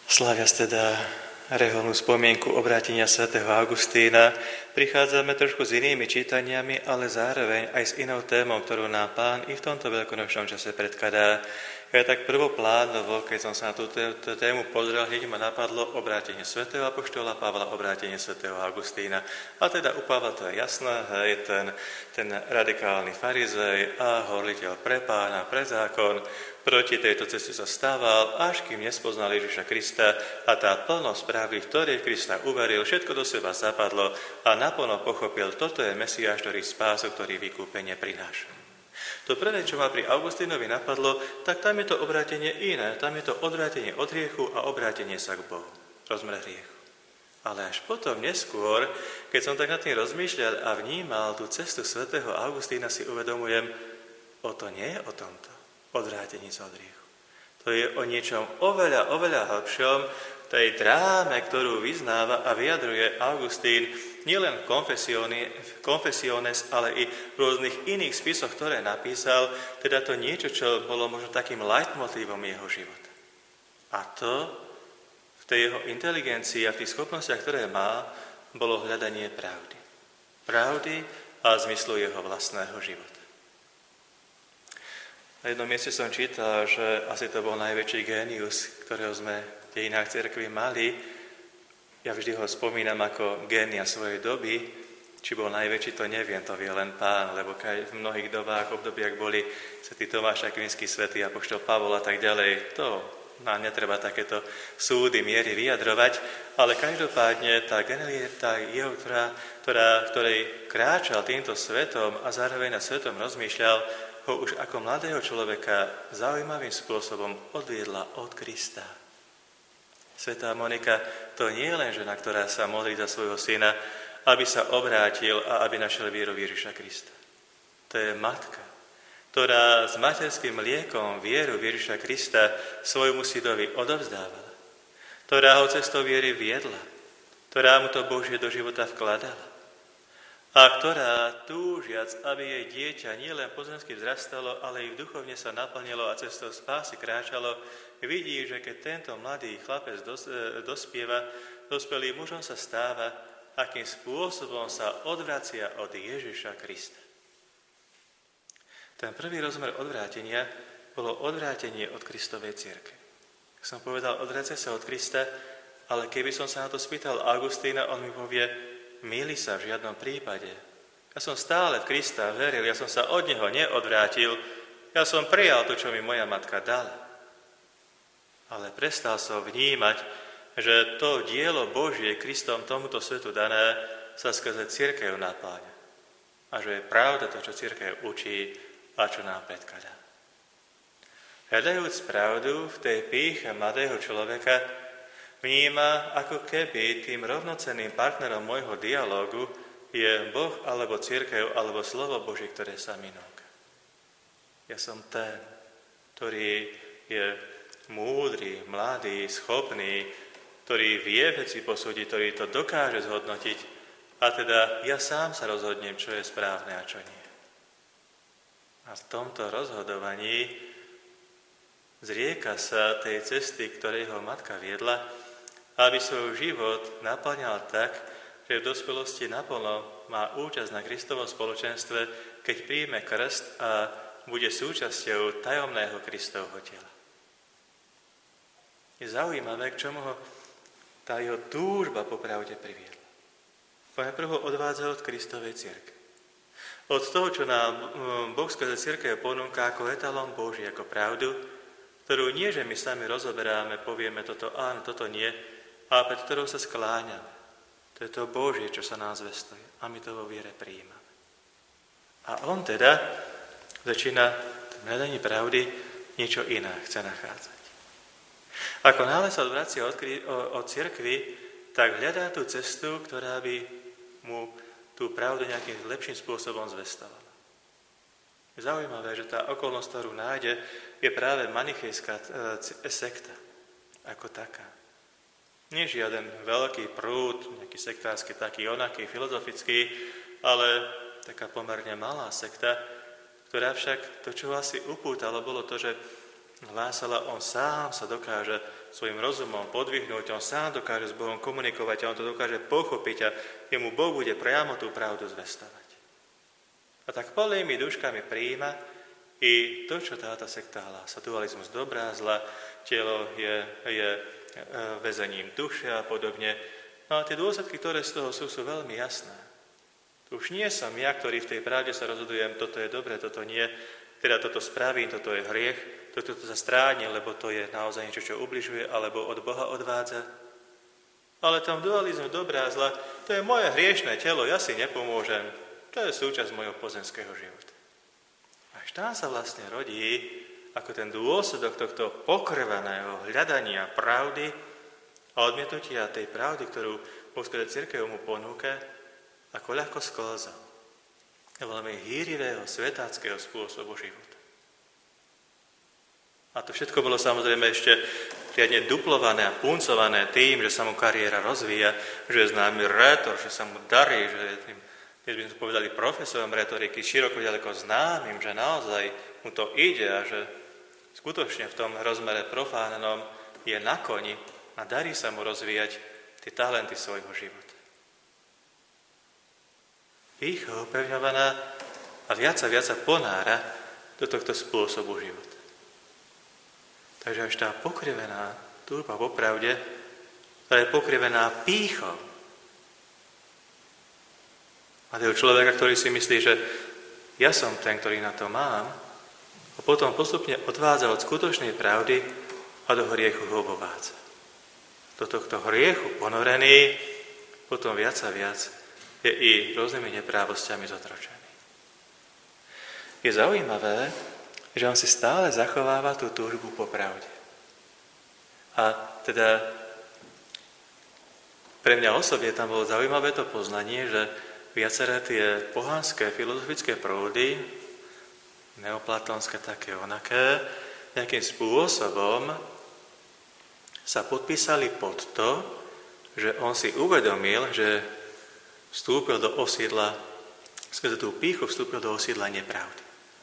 Sláviac teda reholnú spomienku obrátenia svätého Augustína, prichádzame trošku s inými čítaniami, ale zároveň aj s inou témou, ktorú nám Pán i v tomto veľkonočnom čase predkladá. Ja tak prvoplánovo, keď som sa na túto tému pozrel, hneď ma napadlo obrátenie svätého apoštola Pavla, obrátenie svätého Augustína. A teda u Pavla to je jasné, hej, ten radikálny farizej a horliteľ pre Pána, pre zákon, proti tejto ceste sa stával, až kým nespoznal Ježiša Krista a tá plnosť pravdy, v ktorej Krista uveril, všetko do seba zapadlo a naplno pochopil, toto je Mesiáš, ktorý spásu, ktorý vykúpenie prináša. To prvé, čo ma pri Augustínovi napadlo, tak tam je to obrátenie iné, tam je to odvrátenie od hriechu a obrátenie sa k Bohu, rozmer hriechu. Ale až potom, neskôr, keď som tak nad tým rozmýšľal a vnímal tú cestu svätého Augustína, si uvedomujem, to nie je o tomto. Odvrátení sa od hriechu. To je o niečom oveľa, oveľa hlbšom, tej dráme, ktorú vyznáva a vyjadruje Augustín nielen v Confessiones, ale i v rôznych iných spisoch, ktoré napísal, teda to niečo, čo bolo možno takým leitmotívom jeho života. A to v tej jeho inteligencii a v tých schopnostiach, ktoré má, bolo hľadanie pravdy. Pravdy a zmyslu jeho vlastného života. Na jednom mieste som čítal, že asi to bol najväčší génius, ktorého sme v dejinách cirkvi mali. Ja vždy ho spomínam ako génia svojej doby. Či bol najväčší, to neviem, to vie len Pán, lebo v mnohých dobách, obdobiach boli svätý Tomáš Akvinský, svätý apoštol Pavol a tak ďalej. To nám netreba takéto súdy, miery vyjadrovať, ale každopádne tá genialita jeho, ktorej kráčal týmto svetom a zároveň na svetom rozmýšľal, ho už ako mladého človeka zaujímavým spôsobom odviedla od Krista. Svätá Monika, to nie je len žena, ktorá sa modlí za svojho syna, aby sa obrátil a aby našiel vieru v Ježiša Krista. To je matka, ktorá s materským mliekom vieru v Ježiša Krista svojmu synovi odovzdávala, ktorá ho cestou viery viedla, ktorá mu to Božie do života vkladala a ktorá, túžiac, aby jej dieťa nielen pozemsky vzrastalo, ale i duchovne sa naplnilo a cestou spásy kráčalo, vidí, že keď tento mladý chlapec dospieva, dospelým mužom sa stáva, akým spôsobom sa odvracia od Ježiša Krista. Ten prvý rozmer odvrátenia bolo odvrátenie od Kristovej cirkvi. Som povedal, odvracia sa od Krista, ale keby som sa na to spýtal Augustína, on mi povie, mýli sa v žiadnom prípade. Ja som stále v Krista veril, ja som sa od neho neodvrátil, ja som prijal to, čo mi moja matka dala. Ale prestal som vnímať, že to dielo Božie Kristom tomuto svetu dané sa skrze cirkev napláňa. A že je pravda to, čo cirkev učí a čo nám predkladá. Hľadajúc pravdu v tej pýche mladého človeka, vníma, ako keby tým rovnocenným partnerom môjho dialógu je Boh, alebo cirkev, alebo slovo Božie, ktoré sa mi núka. Ja som ten, ktorý je múdry, mladý, schopný, ktorý vie veci posúdiť, ktorý to dokáže zhodnotiť, a teda ja sám sa rozhodnem, čo je správne a čo nie. A v tomto rozhodovaní zrieka sa tej cesty, ktorej ho matka viedla, aby svoj život naplňal tak, že v dospelosti naplno má účasť na Kristovom spoločenstve, keď príjme krst a bude súčasťou tajomného Kristovho tela. Je zaujímavé, k čomu ho tá jeho túžba po pravde priviedla. Najprv ho odvádza od Kristovej cirkvi. Od toho, čo nám Boh skrze cirkev ponúka ako etalón Boží, ako pravdu, ktorú nie, že my sami rozoberáme, povieme toto áno, toto nie, a pred ktorou sa skláňame. To je to Božie, čo sa nám zvestuje. A my to vo viere prijímame. A on teda začína v hľadaní pravdy niečo iné chce nachádzať. Ako náhle sa odvracia od cirkvi, tak hľadá tú cestu, ktorá by mu tú pravdu nejakým lepším spôsobom zvestovala. Je zaujímavé, že tá okolnosť, ktorú nájde, je práve manichejská sekta ako taká. Nie žiaden veľký prúd, nejaký sektársky, taký onaký, filozofický, ale taká pomerne malá sekta, ktorá však to, čo asi upútalo, bolo to, že hlásala, on sám sa dokáže svojim rozumom podvihnúť, on sám dokáže s Bohom komunikovať a on to dokáže pochopiť a jemu Boh bude priamo tú pravdu zvestovať. A tak plnými duškami prijíma i to, čo táto sekta hlása. Dualizmus dobrá, zla, telo je väzením duše a podobne. No a tie dôsledky, ktoré z toho sú veľmi jasné. Už nie som ja, ktorý v tej pravde sa rozhodujem, toto je dobre, toto nie, teda toto spravím, toto je hriech, toto sa stráni, lebo to je naozaj niečo, čo ubližuje, alebo od Boha odvádza. Ale tam dualizmus dobrá a zla, to je moje hriešné telo, ja si nepomôžem. To je súčasť mojho pozemského života. Až tam sa vlastne rodí, ako ten dôsledok tohto pokrvaného hľadania pravdy a odmietnutia tej pravdy, ktorú Božská cirkev mu ponúka, ako ľahko sklzal veľmi hýrivého svetáckého spôsobu života. A to všetko bolo samozrejme ešte riadne duplované a puncované tým, že sa mu kariéra rozvíja, že je známy rétor, že sa mu darí, že je tým, keď by sme povedali profesorom retoriky, široko ďaleko známym, že naozaj mu to ide a že skutočne v tom rozmere profánnom je na koni a darí sa mu rozvíjať tie talenty svojho života. Pýcha upevňovaná a viac sa ponára do tohto spôsobu života. Takže až tá pokrivená túžba po pravde, ktorá je pokrivená pýchou. A toho človeka, ktorý si myslí, že ja som ten, ktorý na to mám, a potom postupne odvádza od skutočnej pravdy a do hriechu ho vovádza. Do tohto hriechu ponorený potom viac a viac je i rôznymi neprávosťami zotročený. Je zaujímavé, že on si stále zachováva tú túžbu po pravde. A teda pre mňa osobne tam bolo zaujímavé to poznanie, že viaceré tie pohanské filozofické prúdy, neoplatónske také onaké, nejakým spôsobom sa podpísali pod to, že on si uvedomil, že vstúpil do osídla, skrze tú pýchu vstúpil do osídla nepravdy.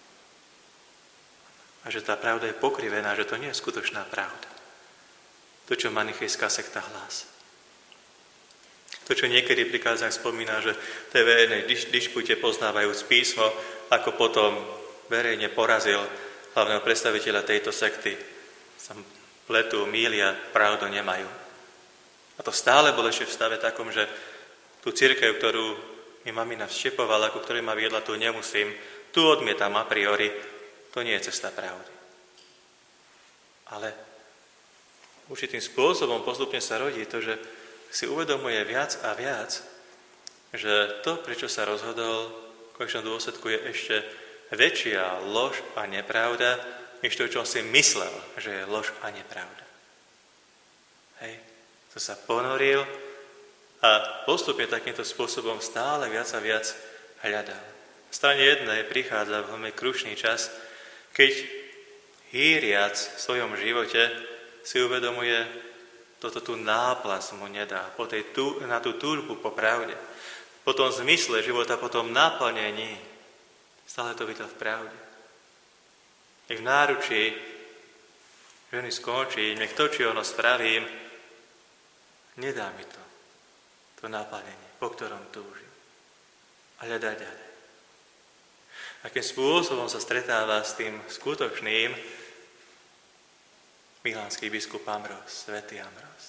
A že tá pravda je pokrivená, že to nie je skutočná pravda. To, čo manichejská sekta hlása. To, čo niekedy pri kázniach spomína, že tej verejnej dišpute poznávajúc písmo, ako potom verejne porazil hlavného predstaviteľa tejto sekty. Sa pletú, mýlia, pravdu nemajú. A to stále bolo ešte v stave takom, že tú cirkev, ktorú mi mamina vštepovala, ku ktorej ma viedla, tu nemusím, tu odmietam a priori, to nie je cesta pravdy. Ale určitým spôsobom postupne sa rodí to, že si uvedomuje viac a viac, že to, prečo sa rozhodol, v konečnom dôsledku je ešte väčšia lož a nepravda, než to, čo si myslel, že je lož a nepravda. Hej, to sa ponoril a postupne takýmto spôsobom stále viac a viac hľadal. V strane jednej prichádza veľmi krušný čas, keď hýriac v svojom živote si uvedomuje, toto tu náplas mu nedá, na tú túžbu po pravde, po tom zmysle života, po tom naplnení, stále to videl v pravde. Nech v náručí ženy skončí, nech to, či ono spravím, nedá mi to naplnenie, po ktorom túžim. A hľadá ďalej. Akým spôsobom sa stretáva s tým skutočným milánsky biskup Ambrós, svätý Ambrós.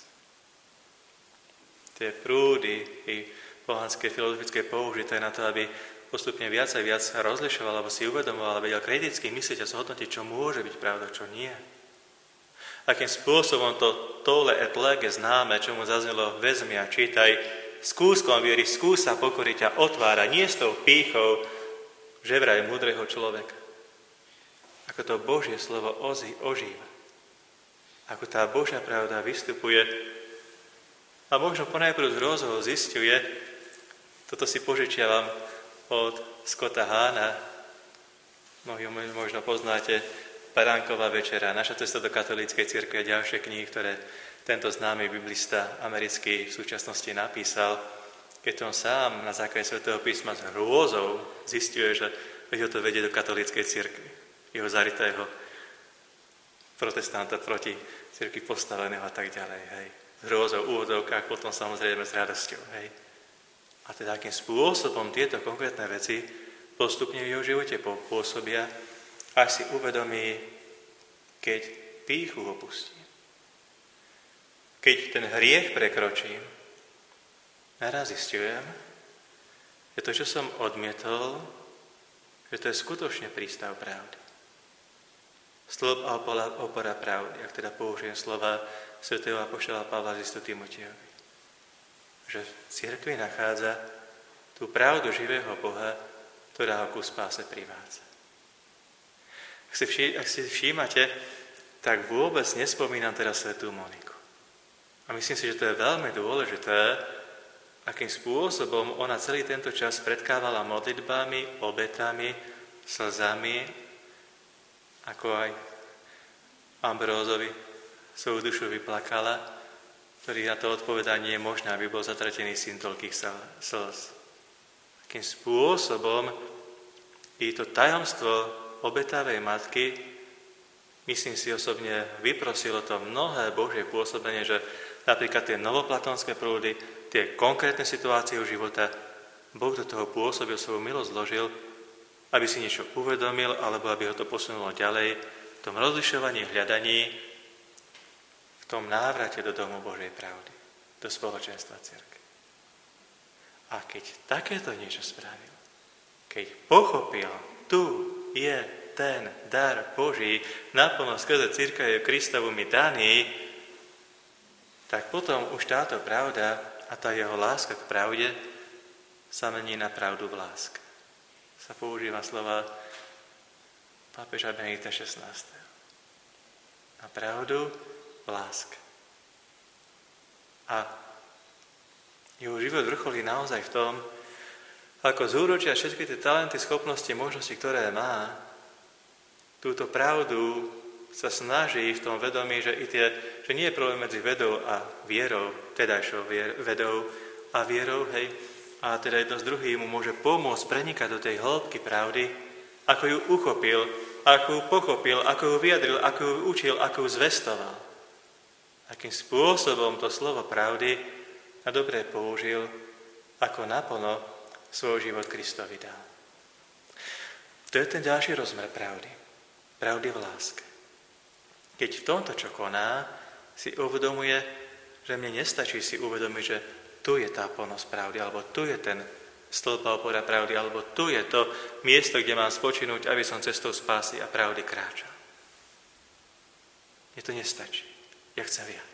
Tie prúdy i pohanské filozofické použité na to, aby postupne viac a viac rozlišoval, alebo si uvedomoval, alebo vedel kriticky myslieť a zhodnotiť, čo môže byť pravda, čo nie. Akým spôsobom to tole et lege známe, čo mu zaznelo, vezmi a čítaj, s kúskom viery, skúsa pokoriť a otvára, nie s tou pýchou, že vraj múdreho človeka. Ako to Božie slovo ožíva. Ako tá Božia pravda vystupuje a možno ponajprv z rozhovoru zisťuje, toto si požičiavam od Scotta Hahna, mnohí možno poznáte, Baránková večera, Naša cesta do katolíckej cirkvi a ďalšie knihy, ktoré tento známy biblista americký v súčasnosti napísal, keď on sám na základe svätého písma s hrôzou zisťuje, že ho to vedie do katolíckej cirkvi, jeho zaritého protestanta proti cirkvi postaveného a tak ďalej, hej. S hrôzou, úvodzovkách, potom samozrejme s radosťou, hej. A teda akým spôsobom tieto konkrétne veci postupne v jeho živote pôsobia, až si uvedomí, keď pýchu opustím. Keď ten hriech prekročím, naraz zistujem, že to, čo som odmietol, že to je skutočne prístav pravdy. Stĺp a opora pravdy, ak teda použijem slova svätého apoštola Pavla z listu Timotejovi. Že v cirkvi nachádza tú pravdu živého Boha, ktorá ho ku spáse privádza. Ak si všímate, tak vôbec nespomínam teraz svätú Moniku. A myslím si, že to je veľmi dôležité, akým spôsobom ona celý tento čas predkávala modlitbami, obetami, slzami, ako aj Ambrózovi svoju dušu vyplakala, ktorý na to odpovedá, nie je možné, aby bol zatratený syn toľkých slz. Akým spôsobom i to tajomstvo obetavej matky, myslím si osobne, vyprosilo to mnohé Božie pôsobenie, že napríklad tie novoplatónske prúdy, tie konkrétne situácie života, Boh do toho pôsobil, svoju milosť zložil, aby si niečo uvedomil, alebo aby ho to posunulo ďalej v tom rozlišovaní, hľadaní, v tom návrate do domu Božej pravdy, do spoločenstva cirkvi. A keď takéto niečo spravil, keď pochopil, tu je ten dar Boží, naplno skrze cirkev Kristovu mi daný, tak potom už táto pravda a tá jeho láska k pravde sa mení na pravdu v láske. Sa používa slova pápeža Benedikta XVI. Na pravdu v láske. A jeho život vrcholí naozaj v tom, ako zúročia všetky tie talenty, schopnosti, možnosti, ktoré má, túto pravdu sa snaží v tom vedomí, že nie je problém medzi vedou a vierou, tedajšou vedou a vierou, hej, a teda jedno s druhým mu môže pomôcť prenikať do tej hĺbky pravdy, ako ju uchopil, ako ju pochopil, ako ju vyjadril, ako ju učil, ako ju zvestoval. Akým spôsobom to slovo pravdy na dobre použil, ako naplno svoj život Kristovi dal. To je ten ďalší rozmer pravdy. Pravdy v láske. Keď v tomto, čo koná, si uvedomuje, že mne nestačí si uvedomiť, že tu je tá plnosť pravdy, alebo tu je ten stĺp a opora pravdy, alebo tu je to miesto, kde mám spočinúť, aby som cestou spásy a pravdy kráčal. Mne to nestačí. Ja chcem viac.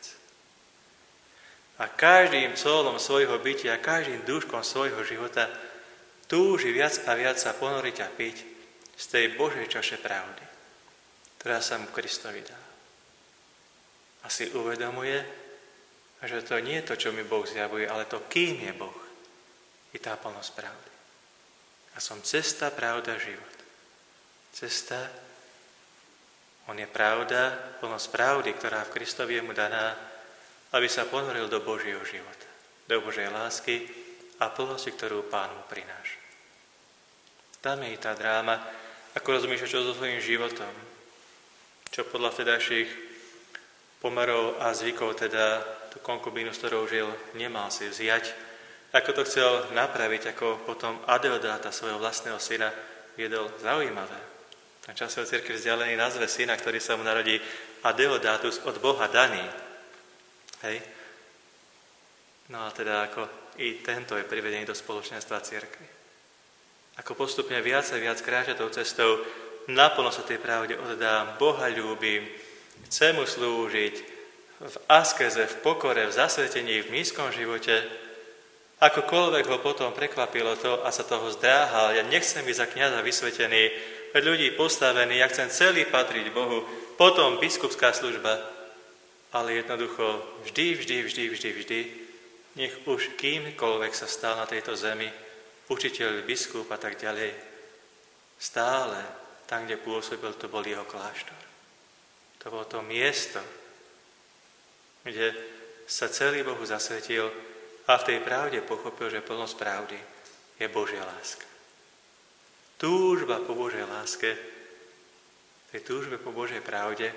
A každým cólom svojho bytia, každým dúškom svojho života túži viac a viac sa ponoriť a piť z tej Božej čaše pravdy, ktorá sa mu Kristovi dá. A si uvedomuje, že to nie je to, čo mi Boh zjavuje, ale to, kým je Boh, je tá plnosť pravdy. A som cesta, pravda, život. Cesta, on je pravda, plnosť pravdy, ktorá v Kristovi je mu daná, aby sa ponoril do Božieho života, do Božej lásky a plnosti, ktorú Pán mu prináša. Tam je i tá dráma, ako rozmýšľa, čo so svojím životom, čo podľa vtedajších pomerov a zvykov, teda tú konkubínu, s ktorou žil, nemal si vziať, ako to chcel napraviť, ako potom Adeodáta, svojho vlastného syna, viedol zaujímavé. Ten časový cirkev vzdialený nazve syna, ktorý sa mu narodí Adeodátus, od Boha daný. Hej? No a teda ako i tento je privedený do spoločenstva cirkvi. Ako postupne viac a viac kráča tou cestou, naplno sa tej pravde oddám, Boha ľúbim, chcem mu slúžiť, v askeze, v pokore, v zasvetení, v nízkom živote, akokoľvek ho potom prekvapilo to a sa toho zdráhal, ja nechcem byť za kňaza vysvetený, pred ľudí postavený, ja chcem celý patriť Bohu, potom biskupská služba, ale jednoducho vždy, nech už kýmkoľvek sa stal na tejto zemi, učiteľ, biskup a tak ďalej, stále tam, kde pôsobil, to bol jeho kláštor. To bolo to miesto, kde sa celý Bohu zasvetil a v tej pravde pochopil, že plnosť pravdy je Božia láska. Túžba po Božej láske, tej túžbe po Božej pravde,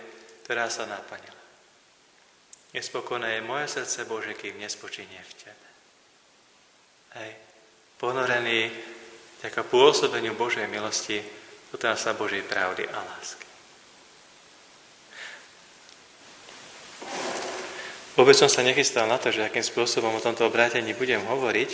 ktorá sa naplnila. Nespokojné je moje srdce, Bože, kým nespočinie v Tebe. Hej. Ponorený vďaka pôsobeniu Božej milosti do tajomstva Božej pravdy a lásky. Vôbec som sa nechystal na to, že akým spôsobom o tomto obrátení budem hovoriť,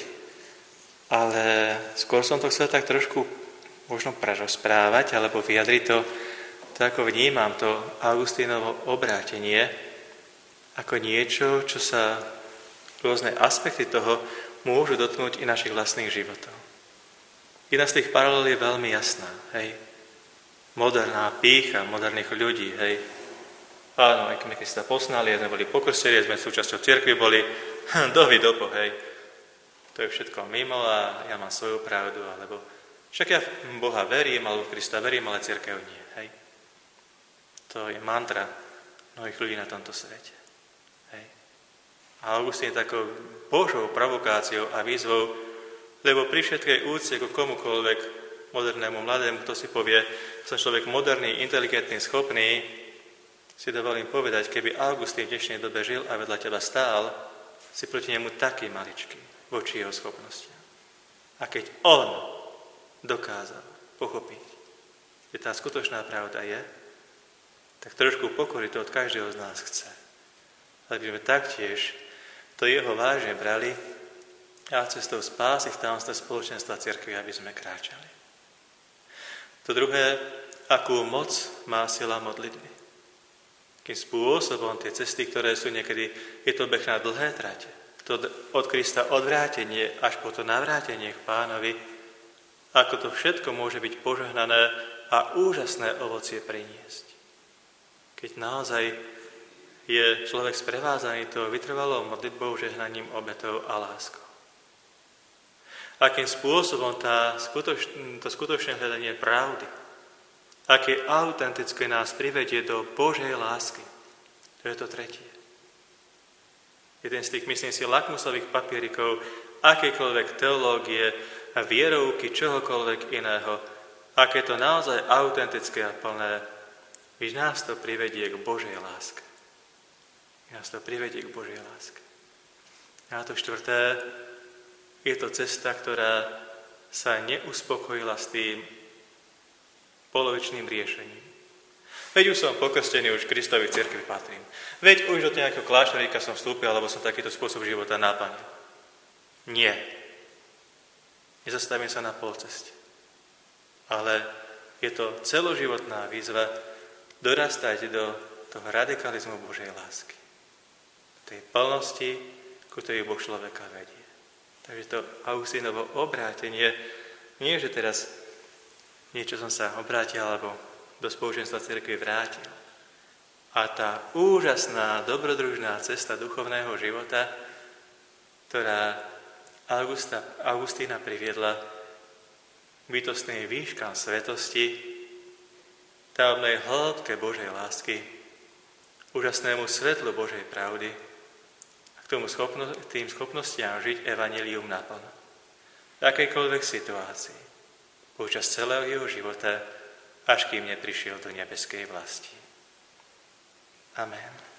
ale skôr som to chcel tak trošku možno prerozprávať alebo vyjadriť to ako vnímam to Augustínovo obrátenie ako niečo, čo sa rôzne aspekty toho môžu dotknúť i našich vlastných životov. Jedna z tých paralel je veľmi jasná. Hej. Moderná pýcha moderných ľudí. Hej. Áno, aj keď sme sa poznali, sme boli pokrstení, sme súčasťou cirkvi boli, dopo, hej. To je všetko mimo a ja mám svoju pravdu, alebo však ja v Boha verím, alebo v Krista verím, ale cirkev nie. Hej. To je mantra mnohých ľudí na tomto svete. Hej. A Augustín je takou Božou provokáciou a výzvou, lebo pri všetkej úcte ku komukoľvek modernému mladému, kto si povie, som človek moderný, inteligentný, schopný, si dovolím povedať, keby Augustín v dnešnej dobe žil a vedľa teba stál, si proti nemu taký maličký voči jeho schopnostiam. A keď on dokázal pochopiť, že tá skutočná pravda je, tak trošku pokory to od každého z nás chce. Aby sme taktiež to jeho vážne brali a cestou spásy v tajomstve spoločenstva cirkvi, aby sme kráčali. To druhé, akú moc má sila modlitby. Kým spôsobom tie cesty, ktoré sú niekedy, je to beh na dlhé trate. To od Krista odvrátenie až po to navrátenie k Pánovi, ako to všetko môže byť požehnané a úžasné ovocie priniesť. Keď naozaj je človek sprevázaný tou vytrvalou modlitbou, žehnaním, obetou a láskou. Akým spôsobom to skutočné hľadanie pravdy, aké autentické nás privedie do Božej lásky. To je to tretie. Jeden z tých, myslím si, lakmusových papierikov akékoľvek teológie a vierovky, čohokoľvek iného, aké to naozaj autentické a plné, když nás to privedie k Božej láske. Nás to privedie k Božej láske. A to štvrté, je to cesta, ktorá sa neuspokojila s tým polovičným riešením. Veď už som pokrstený, už Kristovi v cirkvi patrím. Veď už do nejakého kláštoríka som vstúpil, alebo som takýto spôsob života naplnil. Nie. Nezastavím sa na polceste. Ale je to celoživotná výzva dorastať do toho radikalizmu Božej lásky. Tej plnosti, ku ktorej Boh človeka vedie. Takže to Augustínovo obrátenie, nie že teraz niečo som sa obrátil, alebo do spoločenstva cirkvi vrátil. A tá úžasná, dobrodružná cesta duchovného života, ktorá Augustína priviedla k bytostnej výškam svetosti, tajomnej hĺbke Božej lásky, úžasnému svetlu Božej pravdy a k tým schopnostiam žiť evanjelium naplno. V akejkoľvek situácii, počas celého jeho života, až kým neprišiel do nebeskej vlasti. Amen.